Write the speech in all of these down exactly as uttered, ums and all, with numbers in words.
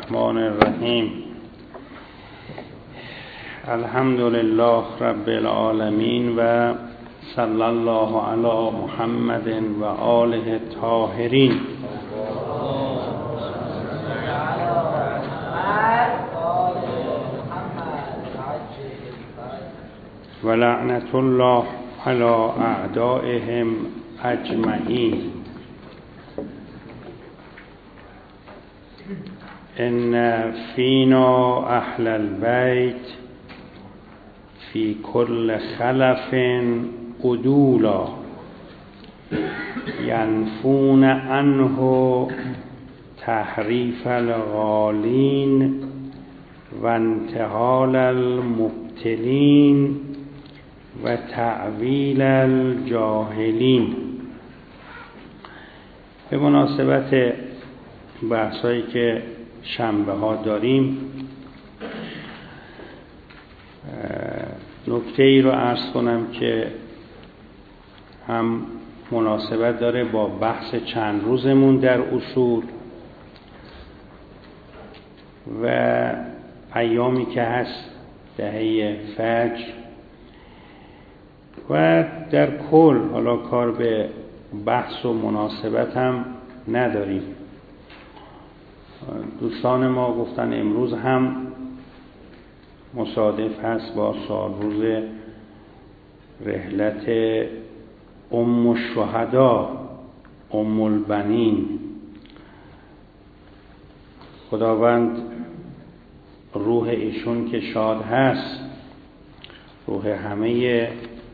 الرحمن الرحیم. الحمد لله رب العالمین و صلی الله علی محمد و آله الطاهرین. و لعنت الله علی اعدائهم اجمعین. ان فینا اهل البیت فی کل خلف عدولا ینفون عنه تحریف الغالین و انتحال المبتلین و تعویل الجاهلین. به مناسبت بحثایی که شنبه ها داریم نکته ای رو عرض کنم که هم مناسبت داره با بحث چند روزمون در اصول و ایامی که هست دهه فجر و در کل، حالا کار به بحث و مناسبت هم نداریم. دوستان ما گفتن امروز هم مصادف هست با سال روز رحلت ام الشهدا ام البنین. خداوند روح ایشون که شاد هست، روح همه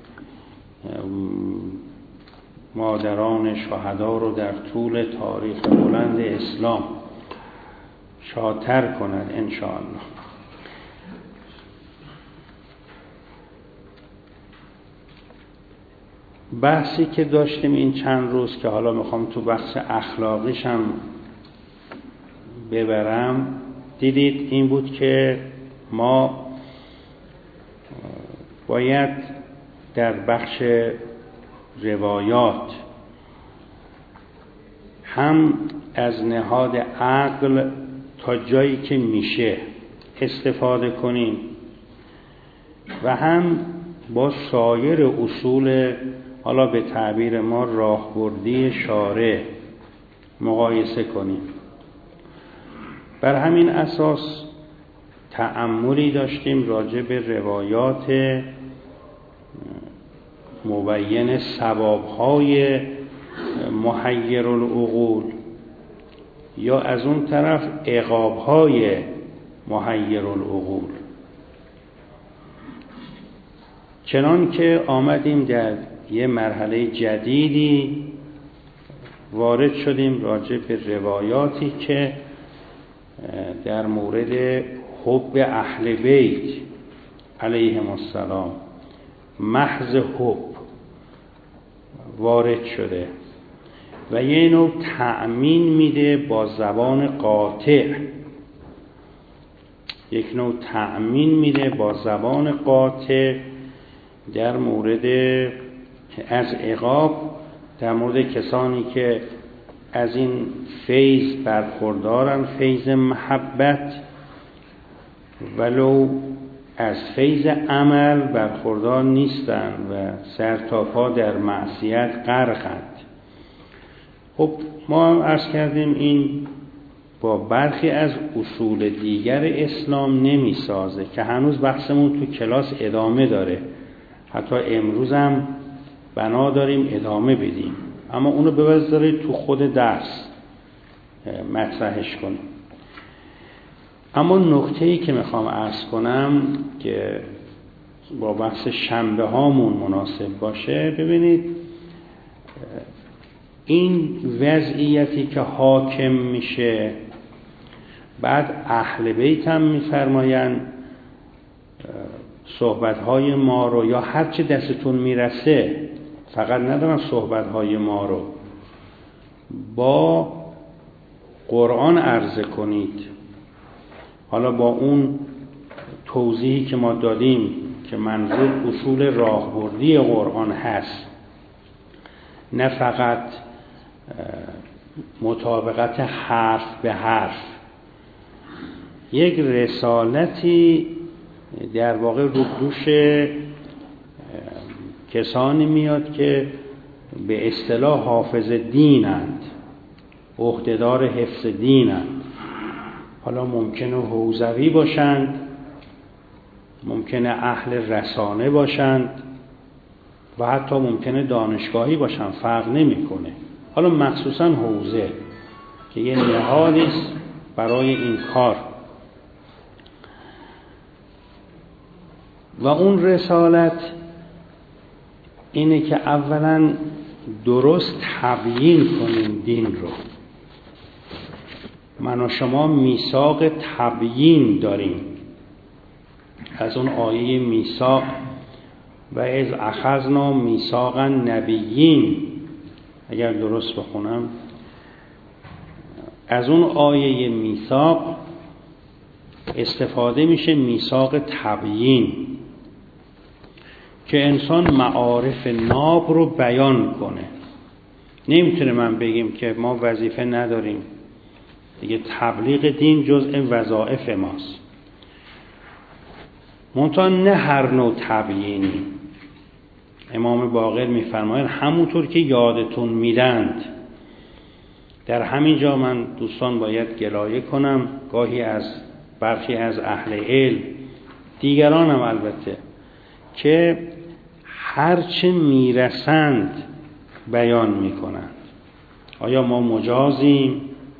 مادران شهدا رو در طول تاریخ بلند اسلام شادتر کند انشاءالله. بحثی که داشتیم این چند روز که حالا میخوام تو بحث اخلاقیش هم ببرم، دیدید این بود که ما باید در بخش روایات هم از نهاد عقل تا جایی که میشه استفاده کنیم و هم با سایر اصول، حالا به تعبیر ما راهبردی شارع، مقایسه کنیم. بر همین اساس تأملی داشتیم راجع به روایات مبین ثوابهای محیر العقول یا از اون طرف عقابهای محیر العقول. چنان که آمدیم در یه مرحله جدیدی وارد شدیم راجع به روایاتی که در مورد حب اهل بیت علیهم السلام، محض حب وارد شده و یه نوع تأمین میده با زبان قاطع، یک نوع تأمین میده با زبان قاطع در مورد از عقاب، در مورد کسانی که از این فیض برخوردارن، فیض محبت، ولو از فیض عمل برخوردار نیستن و سر تا پا در معصیت غرقند. خب ما هم عرض کردیم این با برخی از اصول دیگر اسلام نمی سازه که هنوز بحثمون تو کلاس ادامه داره، حتی امروز هم بنا داریم ادامه بدیم، اما اونو بذارید تو خود درس مطرحش کنیم. اما نکته‌ای که میخوام عرض کنم که با بحث شنبه هامون مناسب باشه، ببینید این وضعیتی که حاکم میشه، بعد اهل بیت هم میفرماین صحبت‌های ما رو یا هر چه دستتون میرسه، فقط ندارن صحبت‌های ما رو، با قرآن عرضه کنید. حالا با اون توضیحی که ما دادیم که منظور اصول راهبردی قرآن هست، نه فقط مطابقت حرف به حرف. یک رسالتی در واقع رو دوش کسانی میاد که به اصطلاح حافظ دینند، عهدهدار حفظ دینند. حالا ممکنه حوزوی باشند، ممکنه اهل رسانه باشند و حتی ممکنه دانشگاهی باشند، فرق نمیکنه. حالا مخصوصا حوزه که یه نهادی است برای این کار. و اون رسالت اینه که اولا درست تبیین کنیم دین رو. من و شما میثاق تبیین داریم از اون آیه میثاق و از اخذنا میثاق نبیین، اگر درست بخونم، از اون آیه میثاق استفاده میشه میثاق تبیین که انسان معارف ناب رو بیان کنه. نمیتونه من بگیم که ما وظیفه نداریم دیگه، تبلیغ دین جزء وظایف ماست. منتها نه هر نوع تبیینی. امام باقر میفرماید همونطور که یادتون میدند. در همین جا من دوستان باید گلایه کنم، گاهی از برخی از اهل علم، دیگرانم البته، که هرچه میرسند بیان میکنند. آیا ما مجازیم؟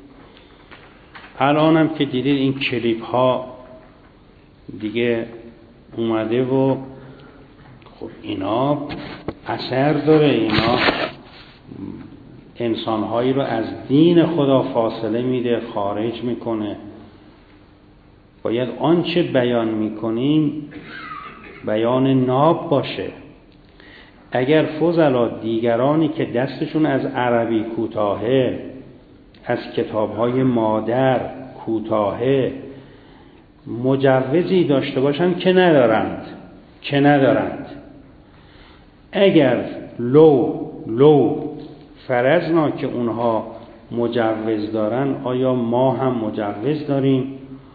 الانم که دیدید این کلیپ ها دیگه اومده و خب اینا اثر داره، اینا انسانهایی رو از دین خدا فاصله میده، خارج میکنه. باید آنچه بیان میکنیم بیان ناب باشه. اگر فضلا دیگرانی که دستشون از عربی کوتاهه، از کتابهای مادر کوتاهه، مجوزی داشته باشن که ندارند که ندارند اگر لو لو فرضنا که اونها مجوز دارن، آیا ما هم مجوز داریم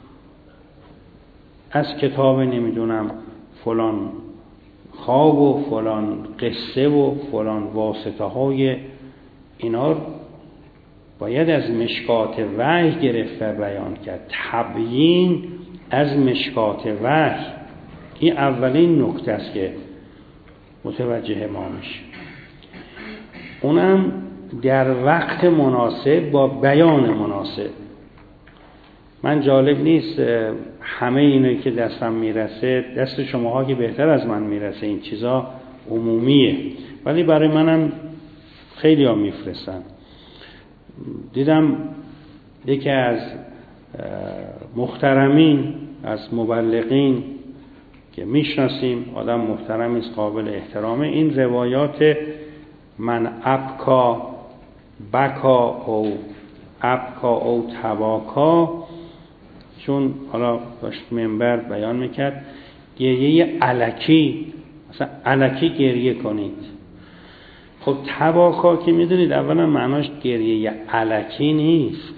از کتاب نمیدونم فلان خواب و فلان قصه و فلان واسطه های اینا باید از مشکات وحی گرفت و بیان کرد. تبیین از مشکات وحی، این اولین نکته است که متوجه ما میشه. اونم در وقت مناسب با بیان مناسب. من جالب نیست همه اینه که دستم میرسه، دست شماها که بهتر از من میرسه، این چیزا عمومیه، ولی برای منم خیلی ها میفرستن. دیدم یکی از محترمین از مبلغین که میشناسیم، آدم محترمی است، قابل احترامه، این روایات من ابکا بکا او ابکا او تباکا، چون حالا داشت منبر بیان میکرد گریه الکی، مثلا الکی گریه کنید. خب تباکا که میدونید اولا معناش گریه الکی نیست.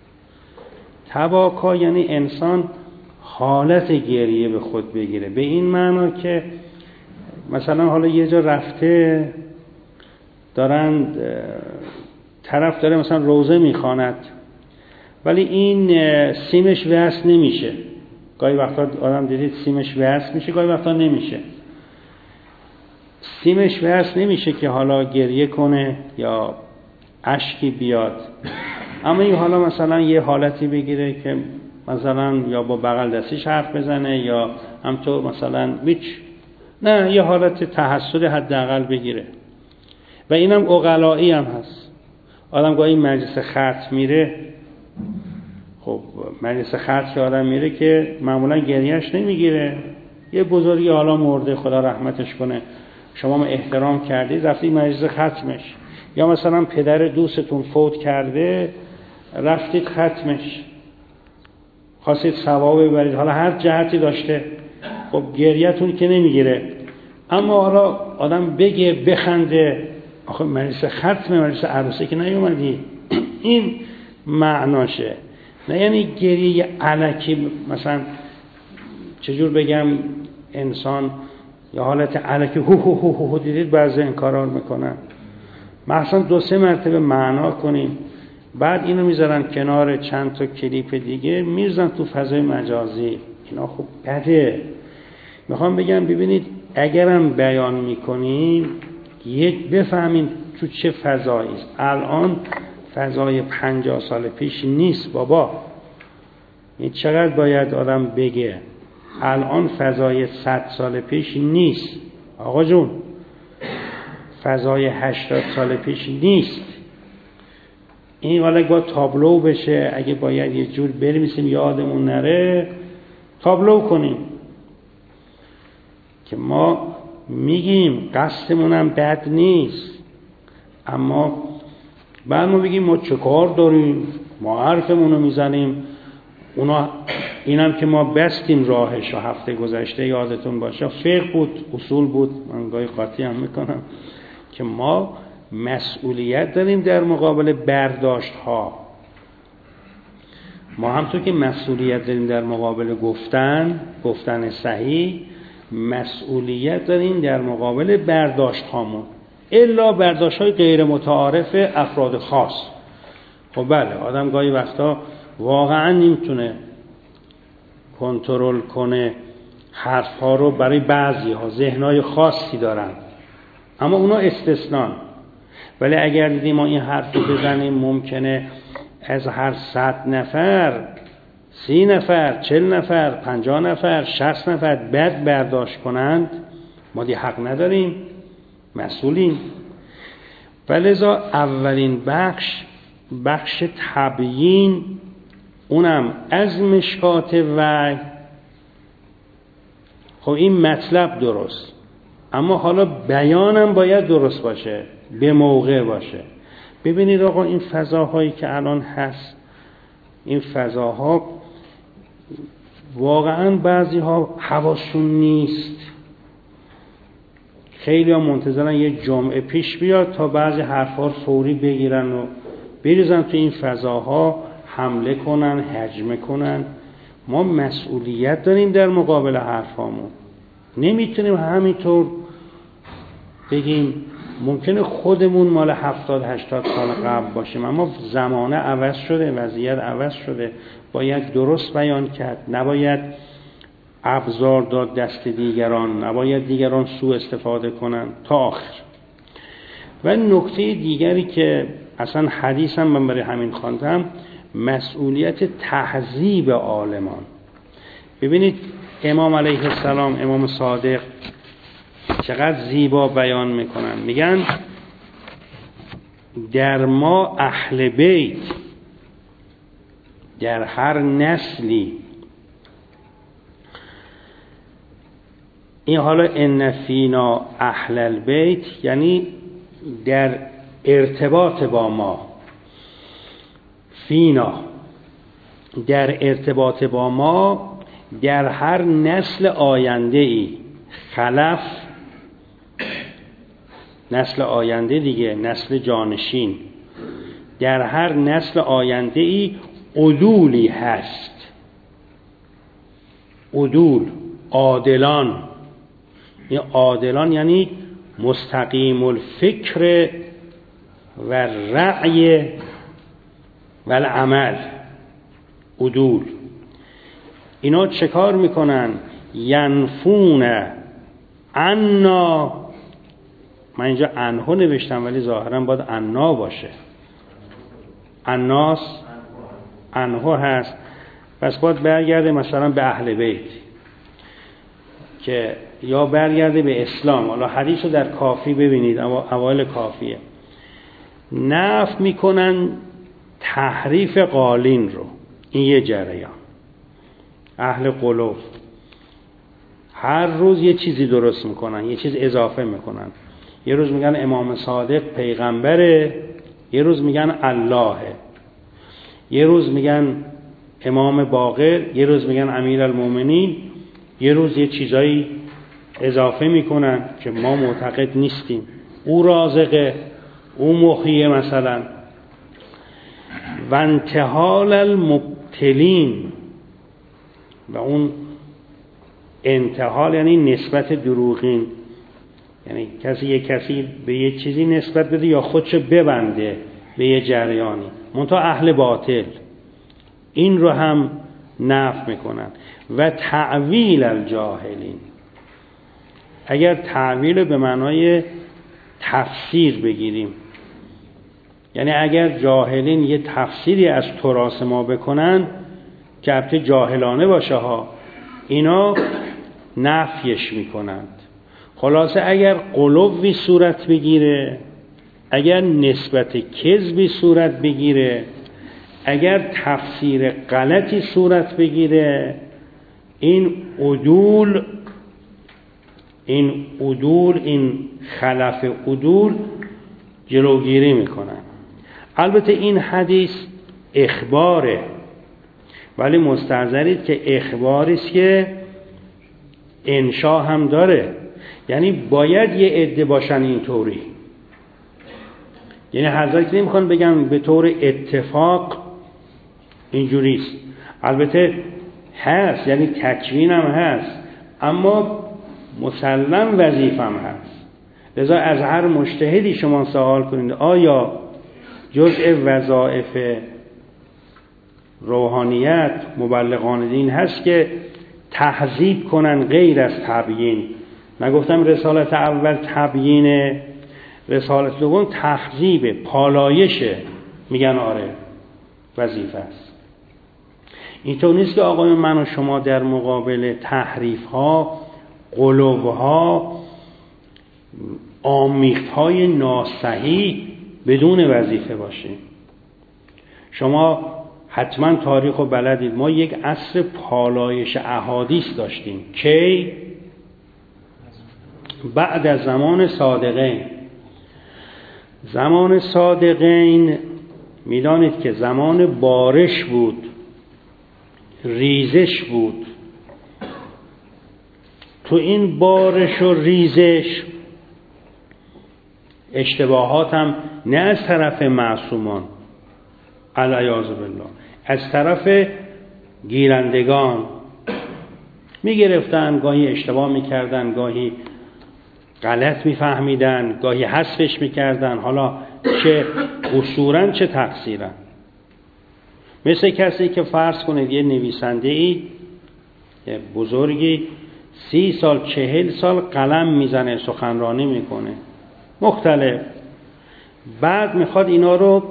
تباکا یعنی انسان حالت گریه به خود بگیره، به این معنا که مثلا حالا یه جا رفته دارن طرف داره مثلا روزه میخواند ولی این سیمش وصل نمیشه. گاهی وقتا آدم دیدید سیمش وصل میشه، گاهی وقتا نمیشه. سیمش وصل نمیشه که حالا گریه کنه یا اشکی بیاد، اما این حالا مثلا یه حالتی بگیره که مثلا یا با بغل دستیش حرف بزنه یا همطور مثلا هیچ، نه، یه حالت تحسد حداقل بگیره. و اینم عقلایی هم هست. آدم گاهی مجلس ختم میره، خب مجلس ختم که آدم میره که معمولا گریهش نمیگیره، یه بزرگی حالا مرده خدا رحمتش کنه، شما ما احترام کردید رفتید مجلس ختمش، یا مثلا پدر دوستتون فوت کرده رفتید ختمش، خواستید ثواب ببرید، حالا هر جهتی داشته، خب گریه‌تون که نمیگیره. اما حالا آدم بگه بخنده، آخه مجلس ختم، مجلس عروسی که نیومدی، این معناشه. نه یعنی گریه الکی، مثلا چجور بگم انسان یا حالت الکی هو هو هو هو دیدید بعضی این کارا رو میکنن. مثلا دو سه مرتبه معنا کنیم، بعد اینو میذارن کنار چند تا کلیپ دیگه میذارن تو فضای مجازی. اینا خب بده. میخوام بگم ببینید اگرم بیان میکنیم یک بفهمیم تو چه فضایی است. الان فضای پنجاه سال پیش نیست بابا. این چقدر باید آدم بگه. الان فضای صد سال پیش نیست آقا جون. فضای هشتاد سال پیش نیست. این حالا با تابلو بشه، اگه باید یه جور بنویسیم یادمون نره تابلو کنیم که ما میگیم قصدمونم بد نیست، اما بعد ما بگیم ما چه کار داریم، ما حرفمونو میزنیم. اونا اینم که ما بستیم راهش و هفته گذشته یادتون باشه فقه بود، اصول بود، من گاهی قاطی هم میکنم که ما مسئولیت داریم در مقابل برداشت ها. ما همطور که مسئولیت داریم در مقابل گفتن گفتن صحیح، مسئولیت داریم در مقابل برداشت هامون، الا برداشت های غیر متعارف افراد خاص. خب بله آدم گاهی وقتا واقعا نمیتونه کنترل کنه حرف ها رو، برای بعضی ها ذهنهای خاصی دارن اما اونا استثنان. ولی اگر دیدیم ما این حرف رو بزنیم ممکنه از هر صد نفر سی نفر چل نفر پنجاه نفر شصت نفر بد برداشت کنند، ما دی حق نداریم، مسئولیم. ولذا اولین بخش بخش تبیین، اونم از مشکات وحی. خب این مطلب درست، اما حالا بیانم باید درست باشه، به موقع باشه. ببینید آقا این فضاهایی که الان هست، این فضاها واقعا بعضی ها حواسشون نیست. خیلی ها منتظرن یه جمعه پیش بیاد تا بعضی حرفا رو فوری بگیرن و بریزن تو این فضاها، حمله کنن، هجمه کنن. ما مسئولیت داریم در مقابل حرفامون. نمیتونیم همینطور بگیم. ممکنه خودمون مال هفتاد هشتاد سال قبل باشیم، اما زمانه عوض شده، وضعیت عوض شده، باید درست بیان کرد، نباید ابزار داد دست دیگران، نباید دیگران سوء استفاده کنن تا آخر. و نکته دیگری که اصلا حدیثم من برای همین خواندم، مسئولیت تهذیب عالمان. ببینید امام علیه السلام، امام صادق چقدر زیبا بیان میکنن. میگن در ما اهل بیت، در هر نسلی، این حالا ان فینا اهل البیت یعنی در ارتباط با ما، فینا در ارتباط با ما، در هر نسل آینده ای، خلف نسل آینده دیگه، نسل جانشین، در هر نسل آینده ای عدولی هست. عدول، عادلان. این عادلان یعنی مستقیم الفکر و رأی و العمل. عدول اینا چه کار میکنن؟ ینفون عنا، من اینجا انها نوشتم ولی ظاهرا باید عنا باشه، الناس انها هست، پس باید برگرده مثلا به اهل بیت، که یا برگرده به اسلام. حالا حدیث رو در کافی ببینید، اوایل کافیه، نفی میکنن تحریف قالین رو. این یه جریان. اهل قلوب هر روز یه چیزی درست میکنن، یه چیز اضافه میکنن. یه روز میگن امام صادق پیغمبره، یه روز میگن اللهه، یه روز میگن امام باقر، یه روز میگن امیر المومنین، یه روز یه چیزایی اضافه میکنن که ما معتقد نیستیم. او رازقه، او محییه مثلا. و انتحال تلین و اون انتحال یعنی نسبت دروغین، یعنی کسی یک کسی به یه چیزی نسبت بده یا خودشو ببنده به یه جریانی، منتها اهل باطل این رو هم نفی میکنن. و تعویل الجاهلین، اگر تعویل به معنای تفسیر بگیریم، یعنی اگر جاهلین یه تفسیری از تراث ما بکنن که البته جاهلانه باشه ها، اینا نفیش میکنند. خلاصه اگر غلوی صورت بگیره، اگر نسبت کذبی صورت بگیره، اگر تفسیر غلطی صورت بگیره، این عدول این عدول این خلف عدول جلوگیری میکنن. البته این حدیث اخباره، ولی مستحضرید که اخباری است که انشا هم داره، یعنی باید یه عده باشن اینطوری، یعنی حضرت نمیخوان بگن به طور اتفاق اینجوریست. البته هست، یعنی تکوین هم هست، اما مسلم وظیفه هم هست. لذا از هر مجتهدی شما سوال کنید آیا جزء وظایف روحانیت مبلغان دین هست که تهذیب کنن غیر از تبیین؟ نگفتم رسالت اول تبیین، رسالت دوم تهذیب، پالایشه. میگن آره وظیفه است. اینطور نیست که آقایون من و شما در مقابل تحریف ها، غلو ها، آمیخت های ناصحیح بدون وظیفه باشیم. شما حتما تاریخ و بلدید، ما یک عصر پالایش احادیث داشتیم. کی؟ بعد از زمان صادقین. زمان صادقین میدانید که زمان بارش بود، ریزش بود. تو این بارش و ریزش اشتباهات هم نه از طرف معصومان علیاذ بالله، از طرف گیرندگان میگرفتن، گاهی اشتباه میکردن، گاهی غلط میفهمیدن، گاهی حذفش میکردن، حالا چه قصوراً چه تقصیراً. مثل کسی که فرض کنید یه نویسنده ای یه بزرگی سی سال چهل سال قلم میزنه، سخنرانی میکنه مختلف، بعد میخواد اینا رو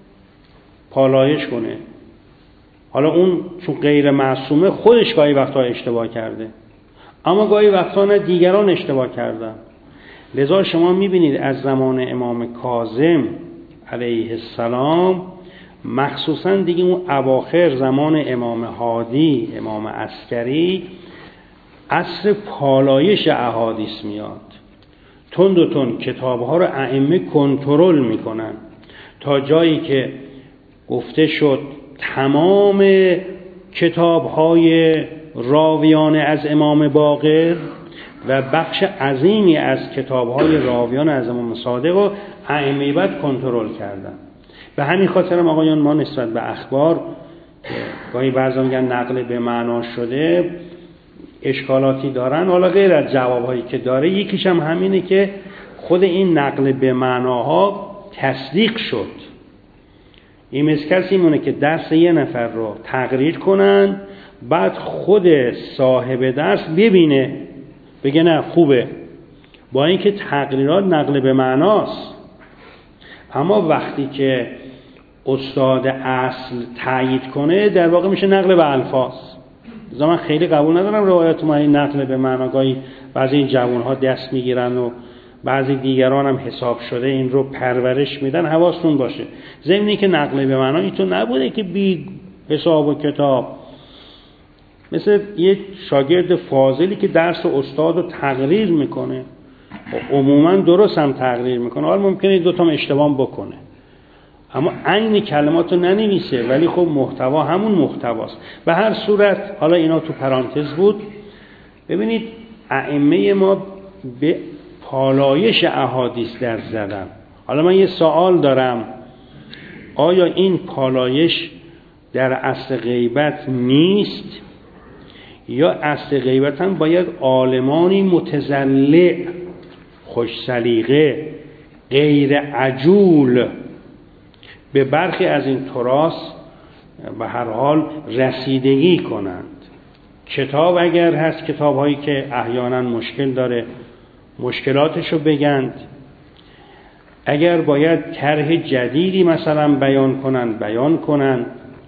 پالایش کنه. حالا اون چون غیر معصومه خودش گاهی وقتا اشتباه کرده، اما گاهی وقتا نه دیگران اشتباه کردن. لذا شما میبینید از زمان امام کاظم علیه السلام، مخصوصا دیگه اون اواخر زمان امام هادی، امام عسکری، عصر پالایش احادیث میاد. تند و تند کتاب‌ها رو ائمه کنترل میکنن تا جایی که گفته شد تمام کتاب‌های راویان از امام باقر و بخش عظیمی از کتاب‌های راویان از امام صادق رو ائمه بعد کنترل کردن. به همین خاطر هم آقایان ما نسبت به اخبار گاهی بعضا میگن نقل به معنا شده اشکالاتی دارن، حالا غیر از جوابهایی که داره، یکیش هم همینه که خود این نقل به معناها تصدیق شد. این مثل کسی مونه که درس یه نفر رو تقریر کنن، بعد خود صاحب درس ببینه بگه نه خوبه، با اینکه تقریرات نقل به معناست. اما وقتی که استاد اصل تایید کنه در واقع میشه نقل به الفاظ. من خیلی قبول ندارم روایت ما این نقل به معناگاهی بعضی این جوانها دست میگیرن و بعضی دیگران هم حساب شده این رو پرورش میدن. حواستون باشه ضمنی که نقل به معنا اینطور نبوده که بی حساب و کتاب، مثل یه شاگرد فاضلی که درس استاد رو تقریر میکنه، عموما درست هم تقریر میکنه، حالا ممکنه دو تا اشتباه بکنه اما عین کلمات رو ننویسه، ولی خب محتوا همون محتواست. به هر صورت حالا اینا تو پرانتز بود. ببینید ائمه ما به پالایش احادیث در زدن. حالا من یه سوال دارم، آیا این پالایش در اصل غیبت نیست، یا اصل غیبت هم باید عالمانی متزلع، خوش سلیقه، غیر عجول به برخی از این تراث به هر حال رسیدگی کنند. کتاب اگر هست، کتاب هایی که احیانا مشکل داره مشکلاتشو بگند، اگر باید طرح جدیدی مثلا بیان کنند بیان کنند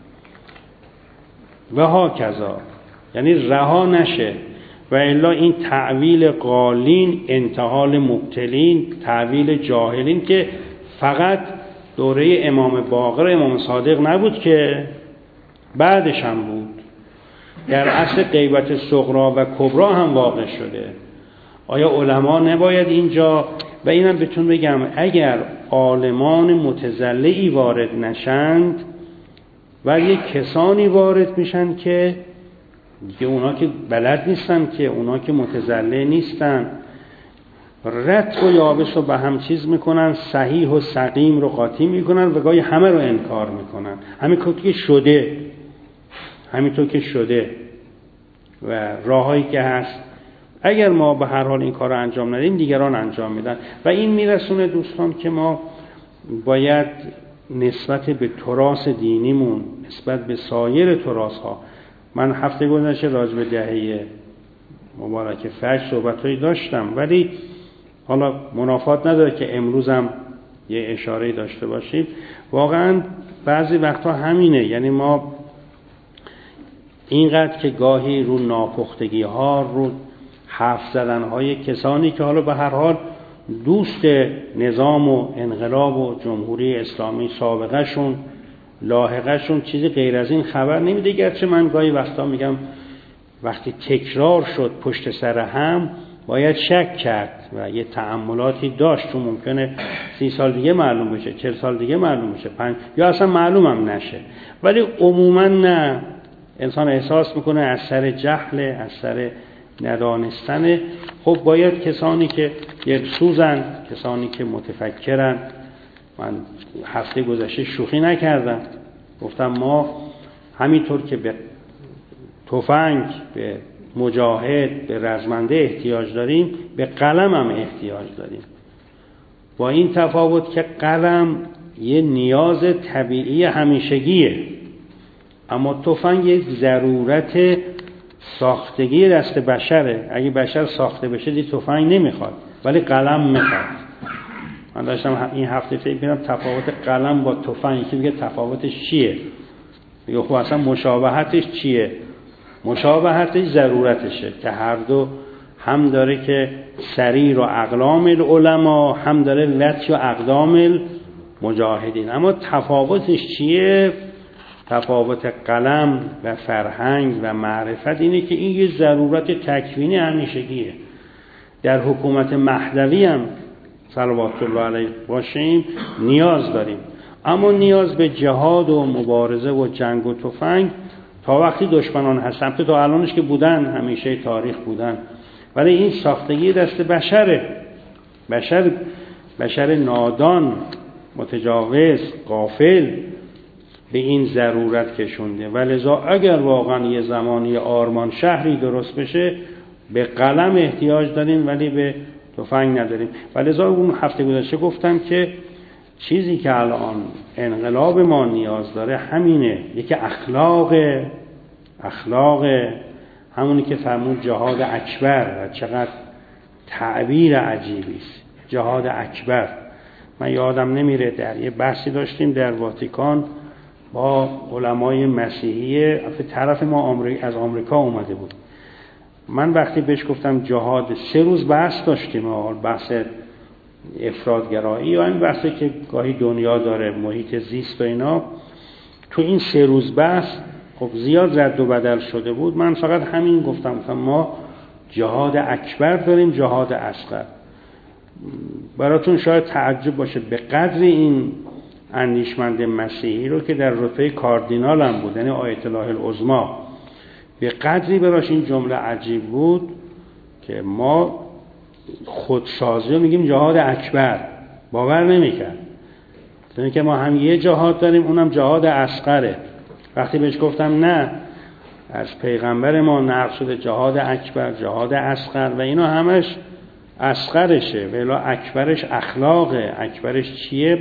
و هاکذا، یعنی رها نشه. و الا این تعویل قالین، انتحال مبتلین، تعویل جاهلین که فقط دوره امام باقر و امام صادق نبود که بعدش هم بود، در اصل غیبت صغرا و کبرا هم واقع شده. آیا علما نباید اینجا، و اینم بهتون بگم اگر عالمان متزلعی وارد نشند و یک کسانی وارد میشن که دیگه اونا که بلد نیستن، که اونا که متزلع نیستن، رطب و یابس رو به هم چیز میکنن، صحیح و سقیم رو قاطی میکنن و گاهی همه رو انکار میکنن، همینطور که شده همینطور که شده و راهایی که هست. اگر ما به هر حال این کار رو انجام ندیم دیگران انجام میدن و این میرسونه دوستان که ما باید نسبت به تراث دینیمون، نسبت به سایر تراث ها، من هفته گذشته راجع به دهه مبارک فجر صحبتایی داشتم، ولی حالا منافات نداره که امروزم یه اشاره داشته باشیم. واقعا بعضی وقتا همینه، یعنی ما اینقدر که گاهی رو ناپختگی ها، رو حرف زدن های کسانی که حالا به هر حال دوست نظام و انقلاب و جمهوری اسلامی سابقه شون لاحقه شون چیزی غیر از این خبر نمیده، گرچه من گاهی وقتا میگم وقتی تکرار شد پشت سر هم باید شک کرد و یه تأملاتی داشت، چون ممکنه سی سال دیگه معلوم بشه، چهل سال دیگه معلوم بشه، پنج یا اصلا معلوم هم نشه. ولی عموما نه، انسان احساس میکنه از سر جهل، از سر ندانستن. خب باید کسانی که یک سوزن، کسانی که متفکرن، من هفته گذشته شوخی نکردم، گفتم ما همینطور که به تفنگ، به مجاهد، به رزمنده احتیاج داریم، به قلم هم احتیاج داریم، با این تفاوت که قلم یه نیاز طبیعی همیشگیه، اما تفنگ یک ضرورت ساختگی دست بشره. اگه بشر ساخته بشه دی تفنگ نمیخواد، ولی قلم میخواد. من داشتم این هفته فکر می‌کردم تفاوت قلم با تفنگ، یکی میگه تفاوتش چیه، میگه خب اصلا مشابهتش چیه؟ مشابهتش ضرورتشه که هر دو هم داره که سریر و اقلام العلماء، هم داره لطش و اقدام المجاهدین. اما تفاوتش چیه؟ تفاوت قلم و فرهنگ و معرفت اینه که این یه ضرورت تکوینی همیشگیه. در حکومت مهدوی هم صلوات الله علیه باشیم نیاز داریم، اما نیاز به جهاد و مبارزه و جنگ و تفنگ تا وقتی دشمنان هستن، تا الانش که بودن، همیشه تاریخ بودن، ولی این ساختگی دست بشره. بشر بشر نادان، متجاوز، غافل به این ضرورت کشونده. ولذا اگر واقعا یه زمانی آرمان شهری درست بشه به قلم احتیاج داریم ولی به تفنگ نداریم. ولذا اون هفته گذشته گفتم که چیزی که الان انقلاب ما نیاز داره همینه، یکی اخلاق اخلاق همونی که فرمود جهاد اکبر، و چقدر تعبیر عجیبی است جهاد اکبر. من یادم نمیره در یه بحثی داشتیم در واتیکان با علمای مسیحی طرف ما آمریکا، از آمریکا اومده بود. من وقتی بهش گفتم جهاد، سه روز بحث داشتیم، بحث افراطگرایی یا این بحثی که گاهی دنیا داره، محیط زیست و اینا، تو این سه روز بحث خب زیاد رد و بدل شده بود. من فقط همین گفتم که ما جهاد اکبر داریم، جهاد اصغر. براتون شاید تعجب باشه به قدر این اندیشمند مسیحی رو که در رتبه کاردینال هم بود، یعنی آیت الله العظمی، به قدری براش این جمله عجیب بود که ما خودسازی رو میگیم جهاد اکبر، باور نمیکرد. یعنی که ما هم یه جهاد داریم، اونم جهاد اصغره. وقتی بهش گفتم نه، از پیغمبر ما نقل شده جهاد اکبر، جهاد اصغر و اینا همش اصغرشه، ولی اکبرش اخلاقه. اکبرش چیه؟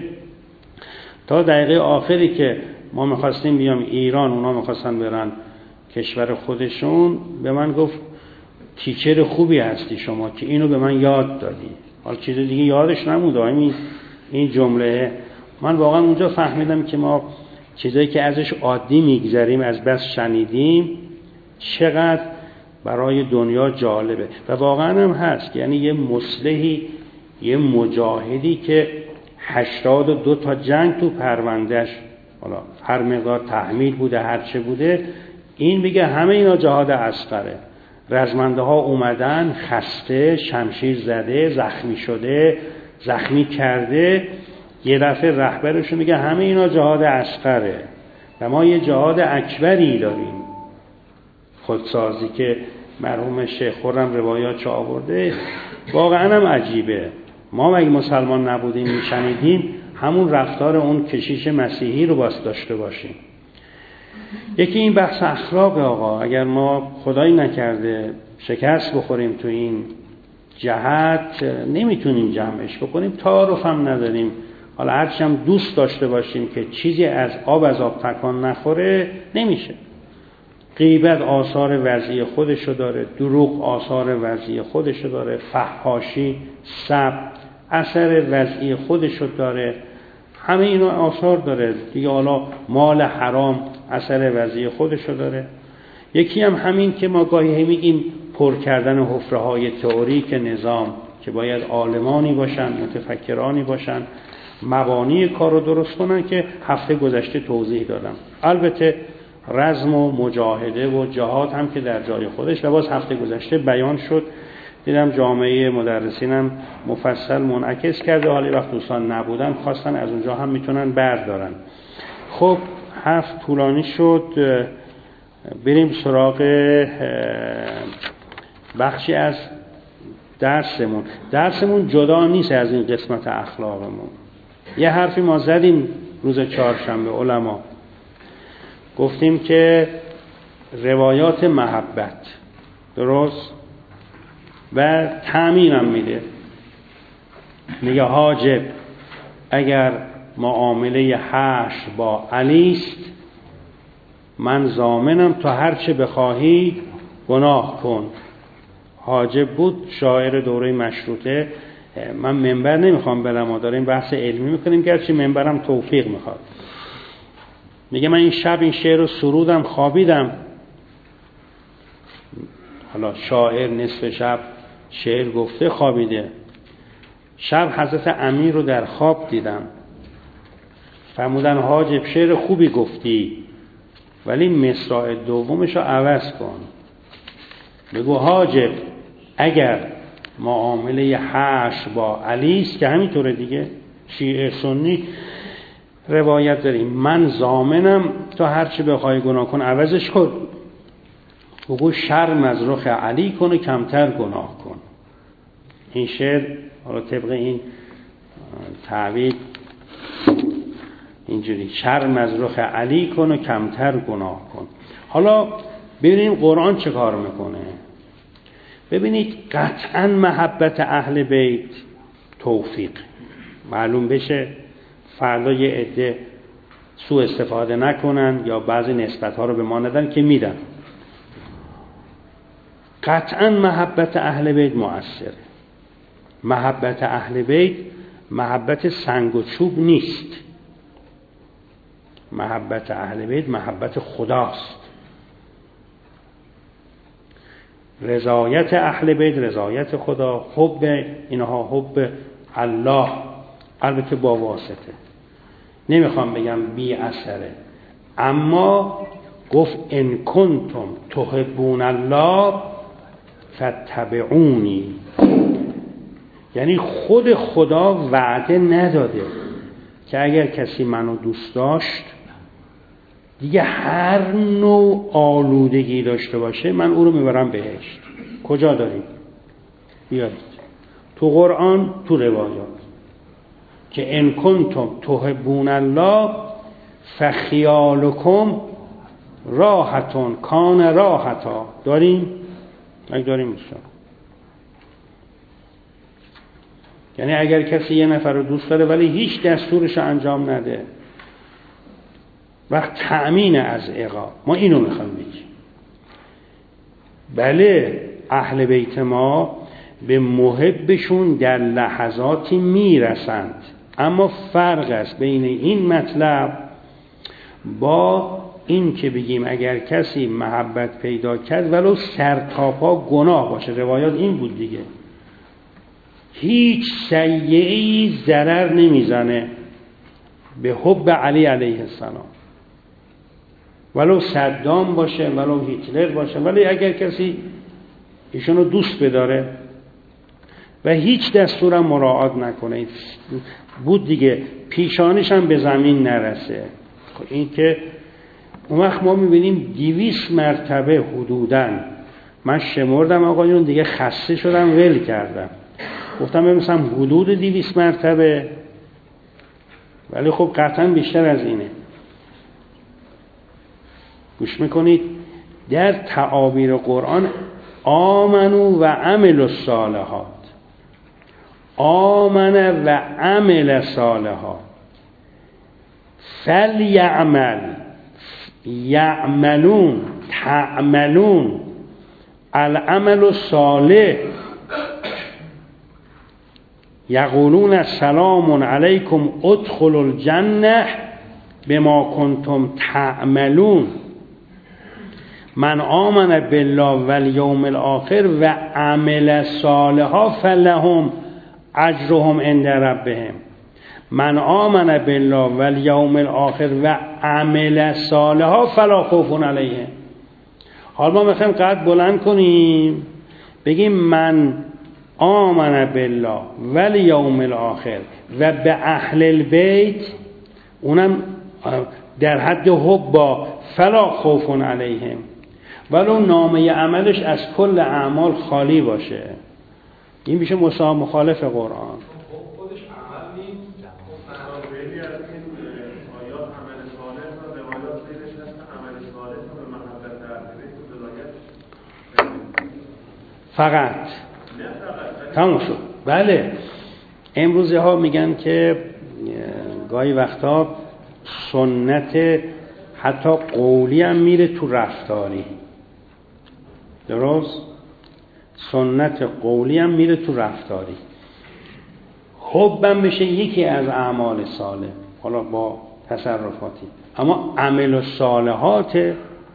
تا دقیقه آخری که ما میخواستیم بیام ایران، اونا میخواستن برن کشور خودشون، به من گفت تیچر خوبی هستی شما که اینو به من یاد دادی. حالا چیز دیگه یادش نمود، این این جمله. من واقعا اونجا فهمیدم که ما چیزایی که ازش عادی میگذریم، از بس شنیدیم، چقدر برای دنیا جالبه. و واقعا هم هست، یعنی یه مصلحی، یه مجاهدی که هشتاد و دو تا جنگ تو پروندهش، حالا هر مقدار تحمیل بوده هر چه بوده، این میگه همه اینا جهاد اصغره. رزمنده ها اومدن خسته، شمشیر زده، زخمی شده، زخمی کرده، یه دفعه رهبرشون میگه همه اینا جهاد اصغره و ما یه جهاد اکبری داریم. خودسازی که مرحوم شیخ خرم روایات چه آورده واقعا هم عجیبه. ما اگه مسلمان نبودیم میشنیدیم همون رفتار اون کشیش مسیحی رو باز داشته باشیم. یکی این بحث اخلاق آقا، اگر ما خدایی نکرده شکست بخوریم تو این جهت، نمیتونیم جمعش بکنیم، تعارف هم نداریم. حالا هرچی هم دوست داشته باشیم که چیزی از آب از آب تکان نخوره، نمیشه. غیبت آثار وضعی خودشو داره، دروغ آثار وضعی خودشو داره، فحاشی، سب اثر وضعی خودشو داره، همه اینا آثار داره دیگه. حالا مال حرام اثر وضعی خودشو داره. یکی هم همین که ما گاهی میگیم پر کردن حفره‌های تئوریک نظام، که باید عالمانی باشن، متفکرانی باشن، مبانی کار رو درست کنن، که هفته گذشته توضیح دادم. البته رزم و مجاهده و جهاد هم که در جای خودش، و باز هفته گذشته بیان شد، دیدم جامعه مدرسینم مفصل منعکس کرده. حالا وقت دوستان نبودن خواستن از اونجا هم میتونن بردارن. خب هفت طولانی شد، بریم سراغ بخشی از درسمون. درسمون جدا نیست از این قسمت اخلاقمون. یه حرفی ما زدیم روز چهارشنبه علما، گفتیم که روایات محبت درست و تأمینم میده. میگه حاجب اگر معامله حشر با علی است، من ضامنم تو هر چه بخواهی گناه کن. حاجب بود شاعر دوره مشروطه. من منبر نمیخوام برم، ما داریم بحث علمی میکنیم، گرچه منبرم توفیق میخواد. میگه من این شب این شعر رو سرودم، خوابیدم. حالا شاعر نصف شب شعر گفته، خوابیده. شب حضرت امیر رو در خواب دیدم، فرمودن حاجب شعر خوبی گفتی، ولی مصرع دومش رو عوض کن. بگو حاجب اگر معامله حشر با علی است، که همینطوره دیگه، شیعه سنی روایت داریم، من ضامنم تو هر چی بخوای گناه کن. عوضش کن، بگو شرم از رخ علی کن و کمتر گناه کن. این شعر حالا طبق این تعبیر اینجوری، شرم از رخ علی کن و کمتر گناه کن. حالا ببینیم قرآن چه کار میکنه. ببینید قطعا محبت اهل بیت توفیق معلوم بشه، فردا یه عده سوء استفاده نکنن یا بعضی نسبت ها رو به ما ندن که میدن. قطعا محبت اهل بیت مؤثره. محبت اهل بیت محبت سنگ و چوب نیست. محبت اهل بیت محبت خداست. رضایت اهل بیت رضایت خدا، حب اینها حب الله، البته با واسطه، نمیخوام بگم بی اثره، اما گفت ان کنتم تحبون الله فاتبعونی. یعنی خود خدا وعده نداده که اگر کسی منو دوست داشت دیگه هر نوع آلودگی داشته باشه من او رو میبرم بهشت. کجا داریم؟ بیارید تو قرآن، تو روایات، که ان کنتم تحبون الله فخیالکم راحتون کان راحتا. داریم؟ اگه داریم بسیار. یعنی اگر کسی یه نفر رو دوست داره ولی هیچ دستورش رو انجام نده، وقت تأمین از عقاب، ما اینو میخوایم بگیم. بله اهل بیت ما به محبشون در لحظاتی میرسند، اما فرق است بین این مطلب با این که بگیم اگر کسی محبت پیدا کرد ولو سرتاپا گناه باشه. روایات این بود دیگه، هیچ سیئه‌ای ضرر نمیزنه به حب علی علیه السلام، ولو صدام باشه ولو هیتلر باشه، ولی اگر کسی ایشونو دوست بداره و هیچ دستورم مراعات نکنه بود دیگه، پیشانش هم به زمین نرسه، این که اون وقت ما میبینیم دویست مرتبه حدوداً من شمردم آقایون دیگه خسته شدم ول کردم، گفتم مثلا حدود دویست مرتبه، ولی خب قطعا بیشتر از اینه. گوش میکنید در تعابیر قرآن آمنو و عملوا الصالحات، آمن و عمل صالحات، فلیعمل یعملون تعملون العمل الصالح یقولون سلام علیکم ادخلوا الجنه بما کنتم تعملون من آمن بالله والیوم الاخر و عمل صالحا فلهم اجرهم عند ربهم من آمن بالله والیوم الاخر و عمل صالحا فلا خوف علیهم. حالا ما میخوایم قد بلند کنیم بگیم من آمن بالله والیوم الاخر و به اهل البیت، اونم در حد حب با فلا خوف علیهم، ولو نامه عملش از کل اعمال خالی باشه، این میشه مخالف قرآن. خودش عمل نیست، خیلی از این آیات عمل صالح و روایات زیرش هست عمل صالح و محبت اهل بیت و ولایت فقط تموم شد. بله امروزی ها میگن که گاهی وقتا سنت حتی قولی هم میره تو رفتاری، درست؟ سنت قولی هم میره تو رفتاری، حبم میشه یکی از اعمال صالح حالا با تصرفاتی، اما عمل و صالحات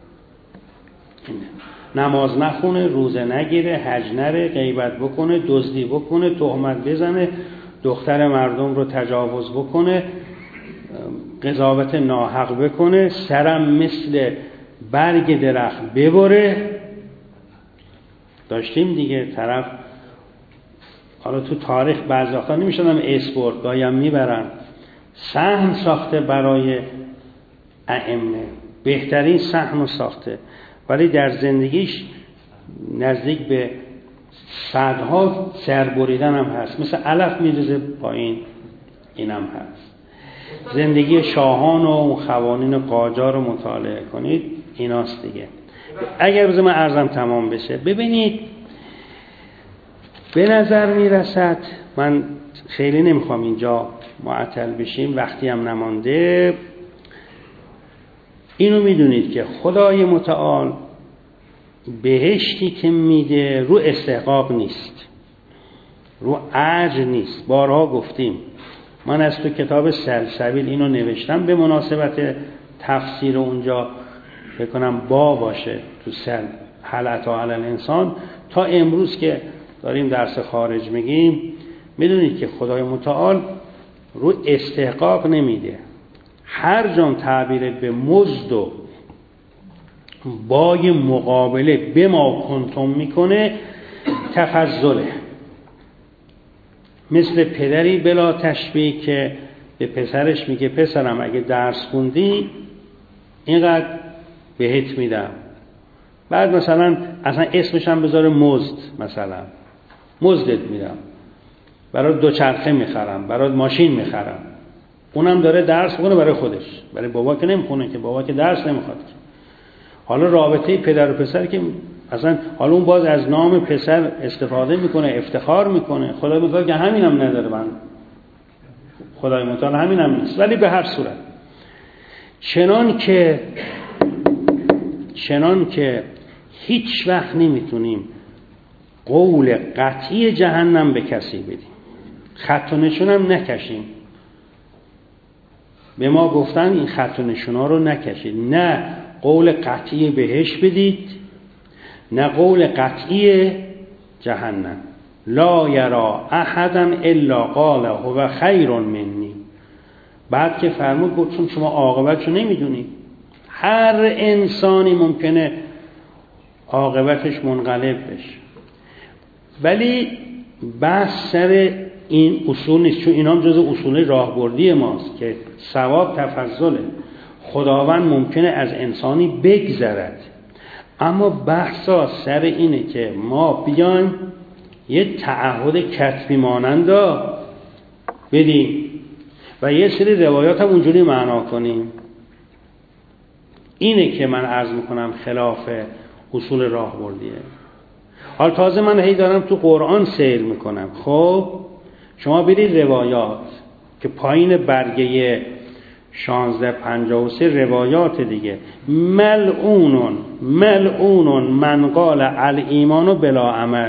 نماز نخونه، روزه نگیره، حج نره، غیبت بکنه، دزدی بکنه، تهمت بزنه، دختر مردم رو تجاوز بکنه، قضاوت ناحق بکنه، سرم مثل برگ درخت ببره. داشتیم دیگه طرف، حالا تو تاریخ بعضی وقتا نمیشدم اسپورت دایم میبرن، سهم ساخته برای ائمه، بهترین سهم ساخته، ولی در زندگیش نزدیک به صدها سر بریدن هم هست، مثل علف میریزه پایین، اینم هست. زندگی شاهان و خوانین قاجار رو مطالعه کنید، ایناست دیگه. اگر بذار من عرضم تمام بشه، ببینید به نظر میرسد، من خیلی نمیخوام اینجا معطل بشیم، وقتی هم نمانده، اینو میدونید که خدای متعال بهشتی که میده رو استحقاق نیست، رو اجر نیست. بارها گفتیم، من از تو کتاب سلسبیل اینو نوشتم به مناسبت تفسیر اونجا بکنم با باشه تو سل حلعتا علی الانسان، تا امروز که داریم درس خارج میگیم، میدونید که خدای متعال رو استحقاق نمیده. هر جان تعبیر به مزد و بای مقابله به ما کنتم میکنه تفضله، مثل پدری بلا تشبیه که به پسرش میگه پسرم اگه درس خوندی اینقدر بهت میدم، بعد مثلا اصلا اسمش هم بذاره مزد، مثلا مزدت میدم، برای دوچرخه میخرم، برای ماشین میخرم، اونم داره درس میخونه برای خودش، برای بابا که نمیخونه که، بابا که درس نمیخواد که. حالا رابطه پدر و پسر که اصلا حالا اون باز از نام پسر استفاده میکنه، افتخار میکنه، خدای متعال که همینم نداره، من خدای متعال همینم نیست. ولی به هر صورت چنان که چنان که هیچ وقت نمیتونیم قول قطعی جهنم به کسی بدیم، خط و نشون هم نکشیم. به ما گفتن این خط و نشونا رو نکشید، نه قول قطعی بهش بدید نه قول قطعی جهنم. لا یرا احدا الا قال هو خیر منی. بعد که فرمود گفت چون شما عاقبتشو نمیدونید، هر انسانی ممکنه عاقبتش منقلب بشه. ولی بحث سر این اصول نیست، چون اینا هم جز اصول راهبردی ماست که ثواب تفضله، خداوند ممکنه از انسانی بگذرد. اما بحثا سر اینه که ما بیایم یه تعهد کتبی مانندا بدیم و یه سری روایات هم اونجوری معنا کنیم. اینه که من عرض میکنم خلاف اصول راهبردیه. حال تازه من هی دارم تو قرآن سیر میکنم. خب شما برید روایات که پایین برگه شانزده پنجاه و سه روایات دیگه، ملعونون ملعونون من قال الایمان بلا عمل،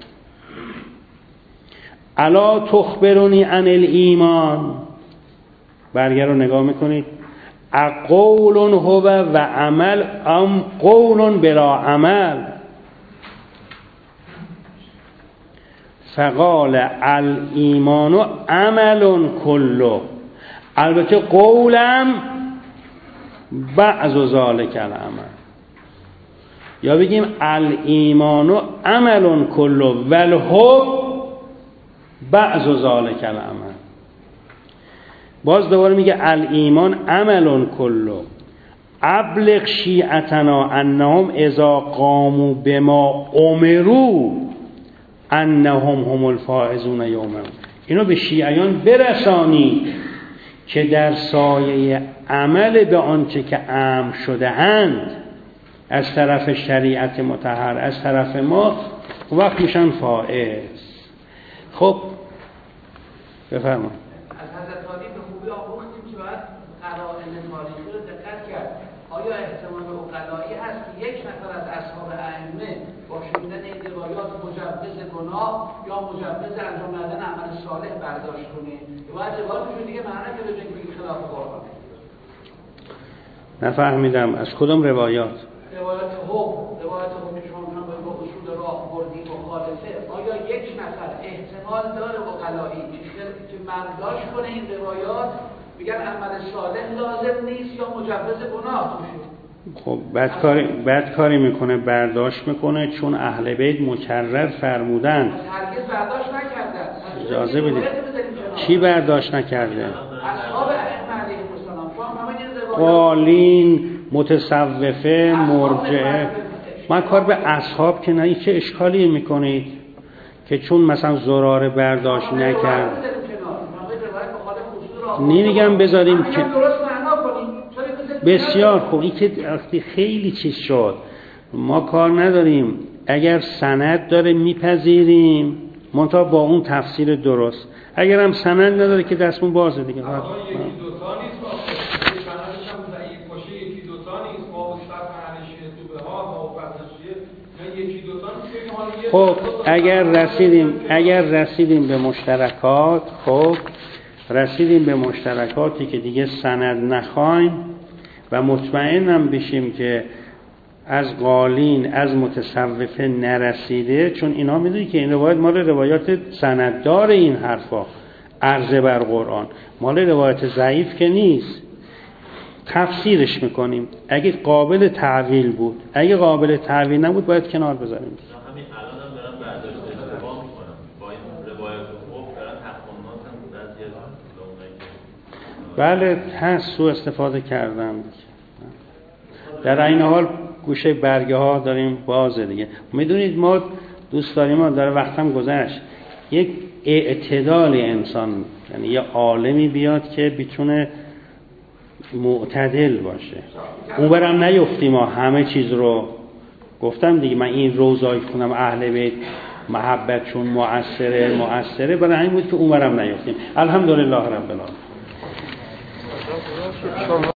الا تخبرونی عن الایمان. برگه رو نگاه میکنید، اقول هو و عمل ام قول بلا عمل. فقال الایمان عمل کله، البته قولم بعض ذالک العمل. یا بگیم الایمان عمل کله والحب بعض ذالک العمل. باز دوباره میگه الایمان عمل کله ابلغ شیعتنا انهم اذا قاموا بما امروا انهم هم الفائزون یوما. اینو به شیعیان برسانی که در سایه عمل به آنچه که امر شده اند از طرف شریعت مطهر، از طرف ما، وقت میشن فائز. خب بفرمایید. از حضرت علی به خوبی آموختیم که باید قرائن تاریخی رو دقت کرد. آیا احتمال عقلایی هست که یک نفر از اصحاب ائمه با شنیدن این روایات مجوز گناه یا مجوز انجام دادن عمل صالح برداشت کنه؟ باید روایاتشون دیگه معنی که بجنگ بگی خلاف قرآن. نفهمیدم از کدوم روایات؟ روایات حب، روایات حب که شما هم با اصول راهبردی مخالفه. آیا یک نفر احتمال داره عقلایی که برداشت کنه این روایات میگن عمل صالح لازم نیست یا مجوز گناه توشه؟ خب بدکاری بدکاری میکنه، برداشت میکنه، چون اهل بیت مکرر فرمودن. هرگز برداشت نکردن. اجازه بدید. کی برداشت نکرده؟ اصحاب ائمه علیهم السلام. قالین، متصوفه، مرجعه. من کار به اصحاب که نه، چه اشکالی میکنید که چون مثلا زراره برداشت نکرد نمیگم بذاریم که بسیار خوب. این که خیلی چیز شد، ما کار نداریم، اگر سند داره میپذیریم منتها با اون تفسیر درست. اگر هم سند نداره که دستمون بازه دیگه. یکی دوتا نیست سندش هم ضعیف باشه، یکی دوتا نیست ما به صرف هنشینه تو به ها ما و فتشیه یکی دوتا نیست. خب اگر رسیدیم اگر رسیدیم به مشترکات، خب رسیدیم به مشترکاتی که دیگه سند نخوایم و مطمئنم بشیم که از قالین از متصوفه نرسیده، چون اینا میدونی که این روایت مال روایات سنددار این حرفا، عرضه بر قرآن، مال روایت ضعیف که نیست. تفسیرش میکنیم، اگه قابل تعویل بود، اگه قابل تعویل نبود باید کنار بذاریم. همین الان هم دارن برداشت اشتباه میکنم با این روایت خوب دارن تخمانات هم بعضی از بله هست، سوء استفاده کردن. در این حال گوشه برگه ها داریم بازه دیگه. میدونید ما دوست داریم، ما داره وقتم گذشت، یک اعتدال انسان، یعنی یه عالمی بیاد که بتونه معتدل باشه. اونورم نیفتیم ما همه چیز رو گفتم دیگه. من این روزایی کنم اهل بیت محبت چون مؤثره مؤثره برای همین بود که اونورم نیفتیم. الحمدلله رب العالمین.